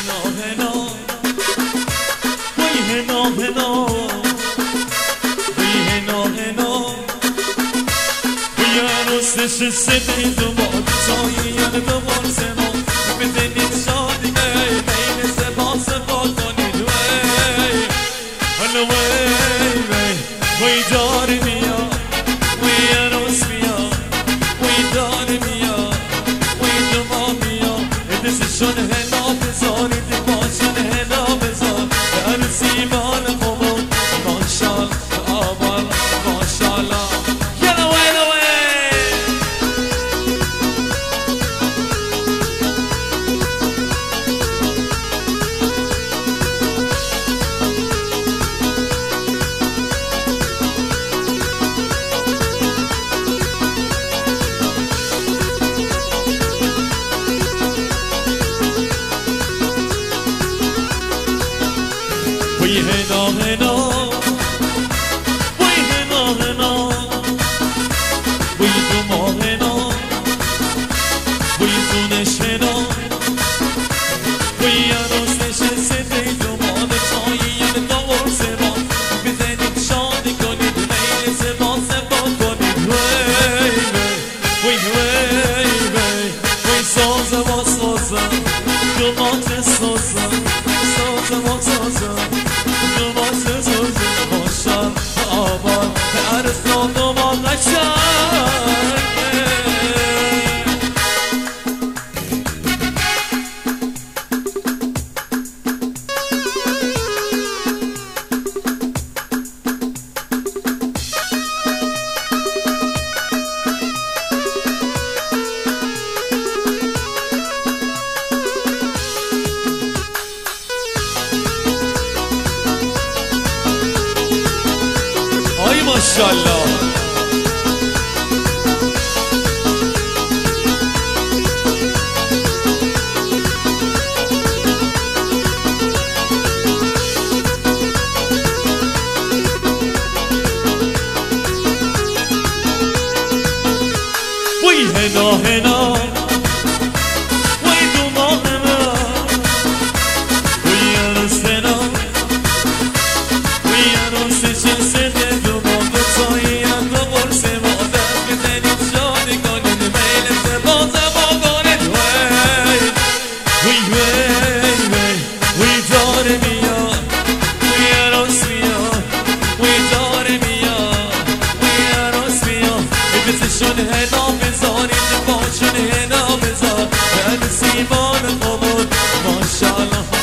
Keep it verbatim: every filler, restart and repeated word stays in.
سیدی تو با چایی یاد تو برسه ما بدنید شادی ای بین سبا سبا کنید وی هلو وی وی وی داری میا وی عروس میا وی داری میا وی دما میا دستشون هلا بذارید باشن هلا بذار عروسی بال قبول ماشالله آبال ماشالله وی هنا هنا وی هنا هنا وی دما هنا وی زونش هنا وی عروسش سیدی دما چایی یاد تو برسه ما بزنید شادی کنید میل سبا سبا کنید وی وی وی وی وی سازه و سازه دمات سازه سازه و سازه ماشاءالله وی هنا هنا وی دما هنا وی عروس هنا وی عروسش سیدی شون هنا بذارید باشون هنا بذار عروسی بال قبول ماشالله